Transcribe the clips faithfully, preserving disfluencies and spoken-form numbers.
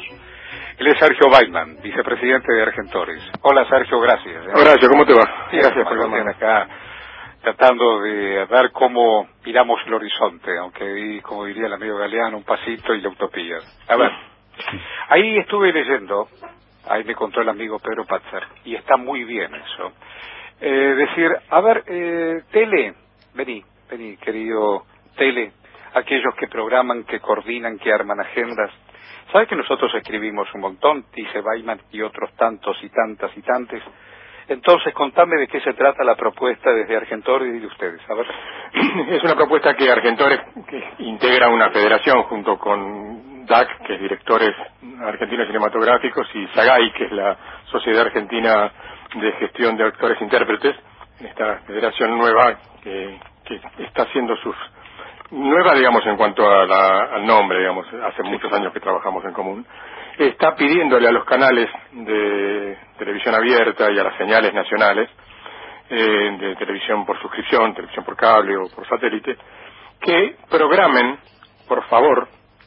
Él es Sergio Baiman, vicepresidente de Argentores. Hola Sergio, gracias. ¿eh? Horacio, ¿cómo te va? Sí, gracias por estar acá, tratando de ver cómo miramos el horizonte, aunque, como diría el amigo Galeano, un pasito y la utopía. A ver, ahí estuve leyendo, ahí me contó el amigo Pedro Patzer, y está muy bien eso. Eh, decir, a ver, eh, tele, vení, vení, querido tele, aquellos que programan, que coordinan, que arman agendas. ¿Sabe que nosotros escribimos un montón? Dice Baiman y otros tantos y tantas y tantes. Entonces, contame de qué se trata la propuesta desde Argentores y de ustedes. A ver. Es una propuesta que Argentores que integra una federación junto con D A C, que es Directores Argentinos Cinematográficos, y SAGAI, que es la Sociedad Argentina de Gestión de Actores e Intérpretes, esta federación nueva que, que está haciendo sus... nueva, digamos, en cuanto a la, al nombre, digamos, hace muchos años que trabajamos en común, está pidiéndole a los canales de televisión abierta y a las señales nacionales, eh, de televisión por suscripción, televisión por cable o por satélite, que programen, por favor,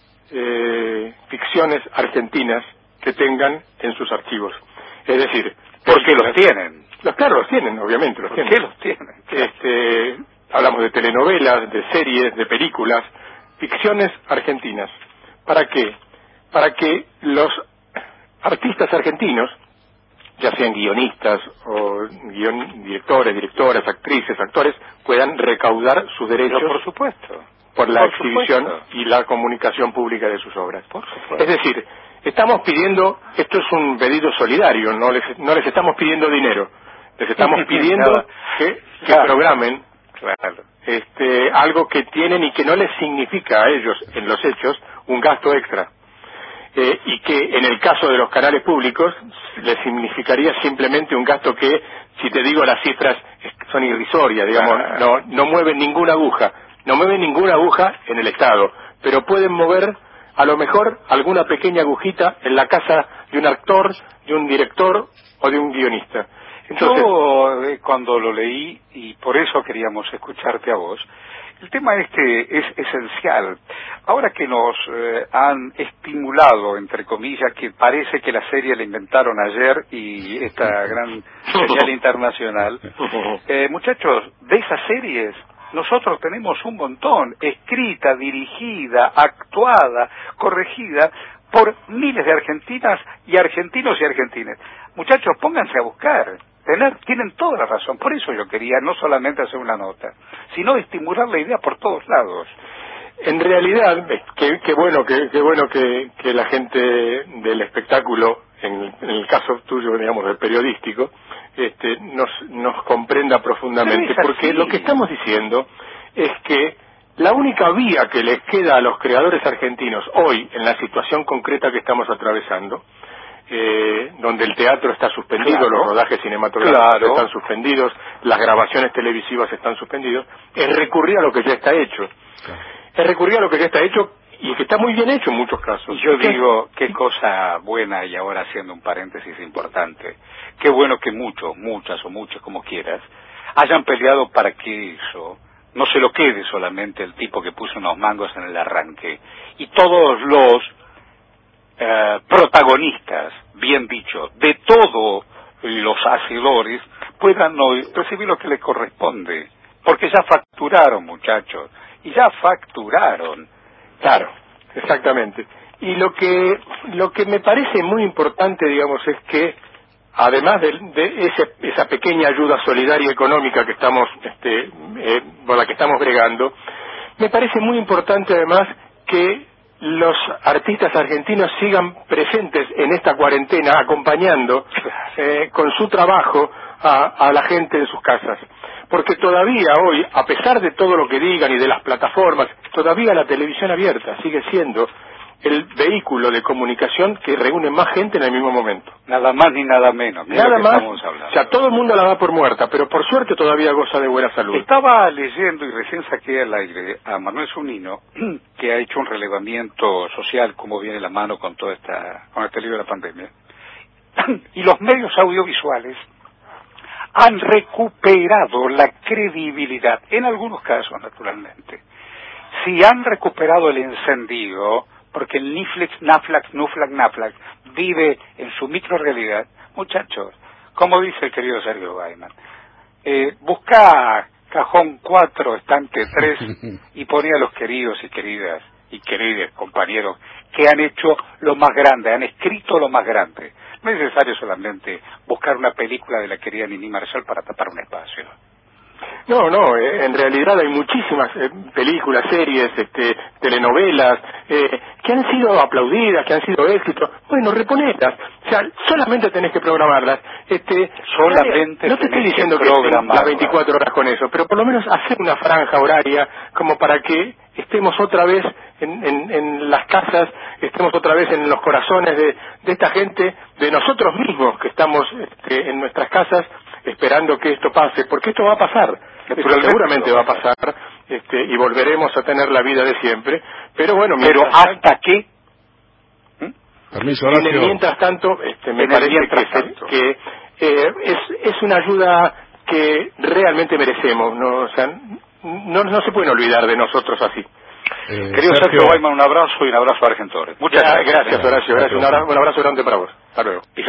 eh, ficciones argentinas que tengan en sus archivos. Es decir... Porque los tienen. Los, claro, los tienen, obviamente, los ¿Por tienen. qué los tienen? Este... Hablamos de telenovelas, de series, de películas, ficciones argentinas. ¿Para qué? Para que los artistas argentinos, ya sean guionistas o guion, directores, directoras, actrices, actores, puedan recaudar sus derechos. Pero por supuesto. Por la por exhibición supuesto. y la comunicación pública de sus obras. Por supuesto. Es decir, estamos pidiendo, esto es un pedido solidario, no les, no les estamos pidiendo dinero, les estamos pidiendo que, que claro. programen Claro. Este, algo que tienen y que no les significa a ellos, en los hechos, un gasto extra. Eh, y que en el caso de los canales públicos les significaría simplemente un gasto que, si te digo las cifras, son irrisorias, digamos, ah. no, no mueven ninguna aguja, no mueven ninguna aguja en el Estado, pero pueden mover a lo mejor alguna pequeña agujita en la casa de un actor, de un director o de un guionista. Entonces, yo eh, cuando lo leí, y por eso queríamos escucharte a vos, el tema este es esencial. Ahora que nos eh, han estimulado, entre comillas, que parece que la serie la inventaron ayer y esta gran señal internacional, eh, muchachos, de esas series nosotros tenemos un montón, escrita, dirigida, actuada, corregida por miles de argentinas y argentinos y argentinas. Muchachos, pónganse a buscar. Tener, tienen toda la razón. Por eso yo quería no solamente hacer una nota, sino estimular la idea por todos lados. En realidad, qué, qué bueno, qué, qué bueno que, que la gente del espectáculo, en, en el caso tuyo, digamos, del periodístico, este, nos, nos comprenda profundamente, porque lo que estamos diciendo es que la única vía que les queda a los creadores argentinos hoy, en la situación concreta que estamos atravesando, Eh, donde el teatro está suspendido, claro. Los rodajes cinematográficos claro. están suspendidos, las grabaciones televisivas están suspendidos, es recurrir a lo que ya está hecho. Claro. Es recurrir a lo que ya está hecho y que está muy bien hecho en muchos casos. Y yo digo, qué cosa buena, y ahora haciendo un paréntesis importante, qué bueno que muchos, muchas o muchos, como quieras, hayan peleado para que eso no se lo quede solamente el tipo que puso unos mangos en el arranque, y todos los Eh, protagonistas, bien dicho, de todos los hacedores puedan hoy recibir lo que les corresponde, porque ya facturaron, muchachos, y ya facturaron. Claro, exactamente. Y lo que lo que me parece muy importante, digamos, es que además de, de ese, esa pequeña ayuda solidaria económica que estamos, este, eh, por la que estamos bregando, me parece muy importante además que los artistas argentinos sigan presentes en esta cuarentena, acompañando eh, con su trabajo a, a la gente en sus casas. Porque todavía hoy, a pesar de todo lo que digan y de las plataformas, todavía la televisión abierta sigue siendo el vehículo de comunicación que reúne más gente en el mismo momento. Nada más ni nada menos. Nada más, o sea, todo el mundo la da por muerta, pero por suerte todavía goza de buena salud. Estaba leyendo y recién saqué al aire a Manuel Zunino, que ha hecho un relevamiento social, como viene la mano con toda esta, con este libro de la pandemia. Y los medios audiovisuales han recuperado la credibilidad, en algunos casos naturalmente. Si han recuperado el encendido, porque el Niflex, Naflax, Nuflax, Naflax vive en su microrealidad. Muchachos, como dice el querido Sergio Gaiman, eh, busca cajón cuatro, estante tres y pone a los queridos y queridas y queridos compañeros que han hecho lo más grande, han escrito lo más grande. No es necesario solamente buscar una película de la querida Nini Marshall para tapar un espacio. No, no, eh, en realidad hay muchísimas eh, películas, series, este, telenovelas, eh, que han sido aplaudidas, que han sido éxitos. Bueno, reponelas, o sea, solamente tenés que programarlas. Este, solamente no te estoy diciendo que, que las veinticuatro horas con eso, pero por lo menos hacer una franja horaria como para que estemos otra vez en, en, en las casas, estemos otra vez en los corazones de, de esta gente, de nosotros mismos que estamos este, en nuestras casas esperando que esto pase, porque esto va a pasar, esto seguramente va a pasar, este, y volveremos a tener la vida de siempre, pero bueno, pero hasta que ¿Mm? Permiso, Horacio. Mientras tanto, este, me parece que, tanto. que eh, es, es una ayuda que realmente merecemos, no, o sea, no, no se pueden olvidar de nosotros así. Eh, Querido Sergio Gaiman, un abrazo y un abrazo a Argentores. Muchas gracias. Gracias, Horacio. Gracias. Un abrazo, un abrazo grande para vos. Hasta luego.